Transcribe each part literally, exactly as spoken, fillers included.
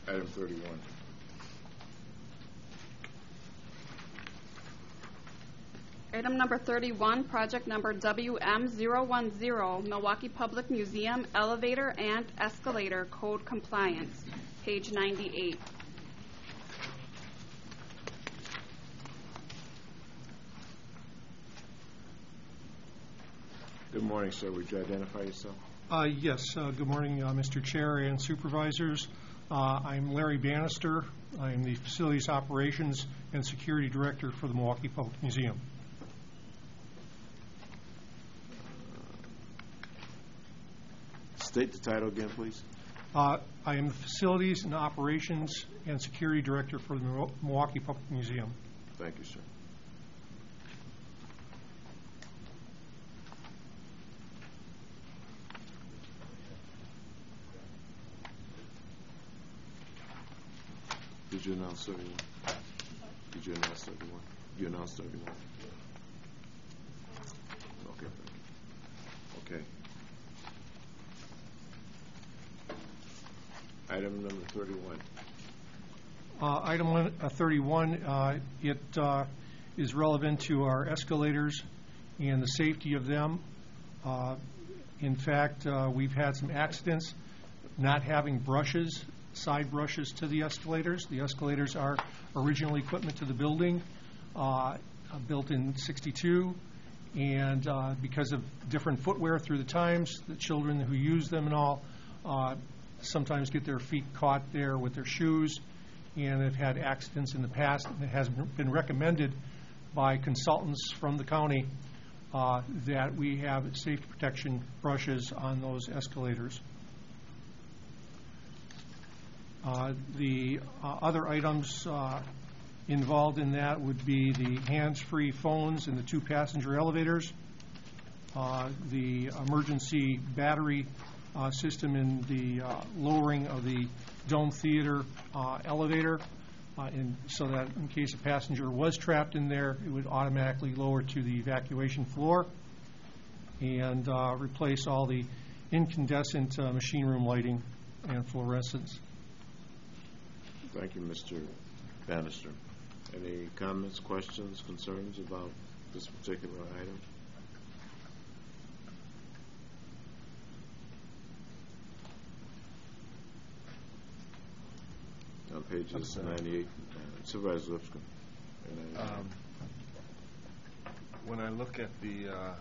Item thirty-one. Item number thirty-one, project number W M zero one zero, Milwaukee Public Museum elevator and escalator code compliance, page ninety-eight. Good morning, sir. Would you identify yourself? Uh, yes. Uh, good morning, uh, Mister Chair and Supervisors. Uh, I'm Larry Bannister. I'm the Facilities Operations and Security Director for the Milwaukee Public Museum. State the title again, please. Uh, I am the Facilities and Operations and Security Director for the Mil- Milwaukee Public Museum. Thank you, sir. Did you announce thirty-one? Did you announce thirty-one? You announced thirty-one. Okay, thank you. Okay. Item number thirty-one. Uh, item one, uh, thirty-one, uh, it uh, is relevant to our escalators and the safety of them. Uh, in fact, uh, we've had some accidents not having brushes, side brushes to the escalators. The escalators are original equipment to the building, uh, built in sixty-two, and uh, because of different footwear through the times, the children who use them and all uh, sometimes get their feet caught there with their shoes, and have had accidents in the past. And it has been recommended by consultants from the county uh, that we have safety protection brushes on those escalators. Uh, the uh, other items uh, involved in that would be the hands-free phones in the two passenger elevators, uh, the emergency battery uh, system in the uh, lowering of the Dome Theater uh, elevator, uh, in, so that in case a passenger was trapped in there, it would automatically lower to the evacuation floor, and uh, replace all the incandescent uh, machine room lighting and fluorescents. Thank you, Mister Bannister. Any comments, questions, concerns about this particular item? On pages ninety-eight, uh, Supervisor Lipscomb. Um, when I look at the, uh,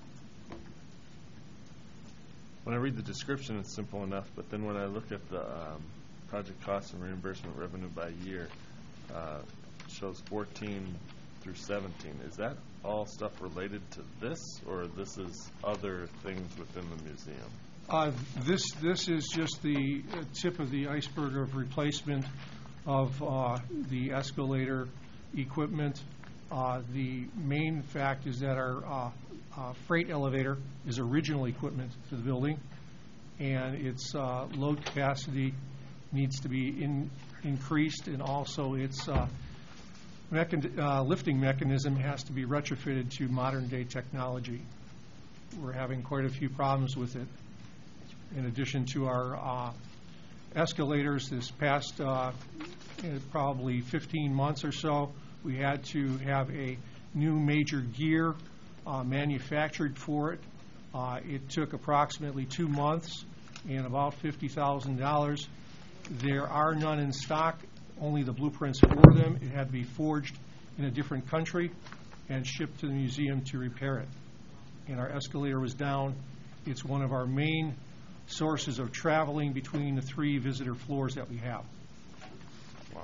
when I read the description, it's simple enough, but then when I look at the um, project costs and reimbursement revenue by year, uh, shows fourteen through seventeen. Is that all stuff related to this, or this is other things within the museum? Uh, this this is just the uh, tip of the iceberg of replacement of uh, the escalator equipment. Uh, the main fact is that our uh, uh, freight elevator is original equipment to the building, and its uh, load capacity needs to be in, increased, and also its uh, mechan- uh, lifting mechanism has to be retrofitted to modern day technology. We're having quite a few problems with it. In addition to our uh, escalators, this past uh, probably fifteen months or so, we had to have a new major gear uh, manufactured for it. Uh, it took approximately two months and about fifty thousand dollars. There are none in stock, only the blueprints for them. It had to be forged in a different country and shipped to the museum to repair it. And our escalator was down. It's one of our main sources of traveling between the three visitor floors that we have. Wow.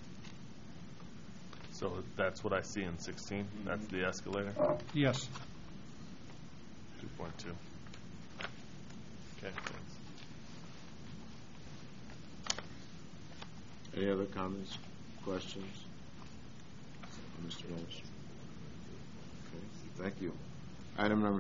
So that's what I see in sixteen? That's the escalator? Yes. two point two. Okay, thanks. Any other comments, questions? Mister Bannister? Okay, thank you. Item number